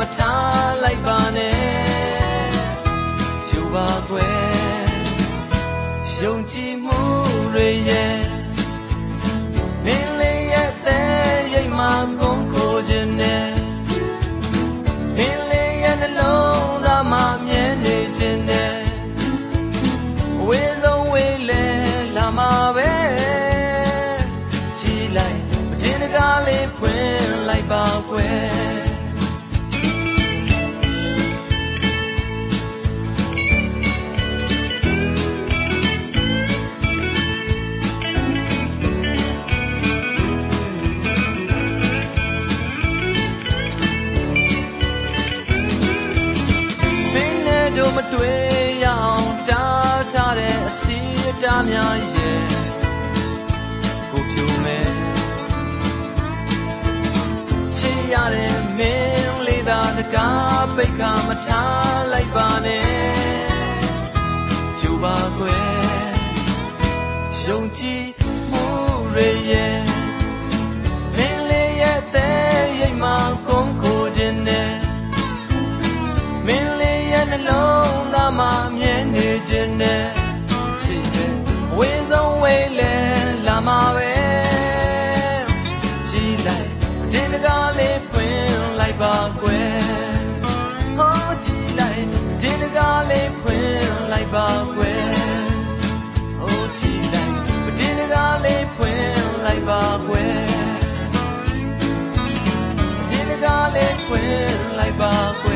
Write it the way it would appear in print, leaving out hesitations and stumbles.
ချလိုက်ပါနဲ့ကျူပါခွဲယုံကြည်မှုတွေရဲ့မင်းလေးရဲ့တဲ့ရိတ်မှကုန်ကိုခြင်းနဲ့မင်းလေးရဲ့နှလုံးသားမှာမြဲနေခြင်းနဲ့ဝေဆုံးဝေးလဲလာမှာပဲကြည်လိုက်မတင်တကားလေးဖွင့်လိုက်ပါခွဲမတွေ့ရအောင်တားထားတဲ့အစီအတားများရဲ့ကိုဖြူမဲ့ချစ်ရတဲ့မင်းလေးသာတကားပိတ်ကမထားလိုက်ပါနဲ့ကျူပါခွဲယုံကြည်မှုတွေရဲ့မင်းလေးရဲ့တဲ့ရိတ်မှကုန်ကိုခြင်းနဲ့မင်းလေးရဲ့နှလုံးသားမှာမြဲနေခြင်းနဲ့ချစ်တဲ့ဝေဆုံးဝေးလဲလာမှာပဲကြည်လိုက်ဒီတကားလေးဖွင့်လိုက်ပါကွယ်ဟောကြည်လိုက်ဒီတကားလေးဖွင့်လိုက်ပါကွယ်ဟောကြည်လိုက်ဒီတကားလေးဖွင့်လိုက်ပါကွယ်ဒီတကားလေးဖွင့်လိုက်ပါကွယ်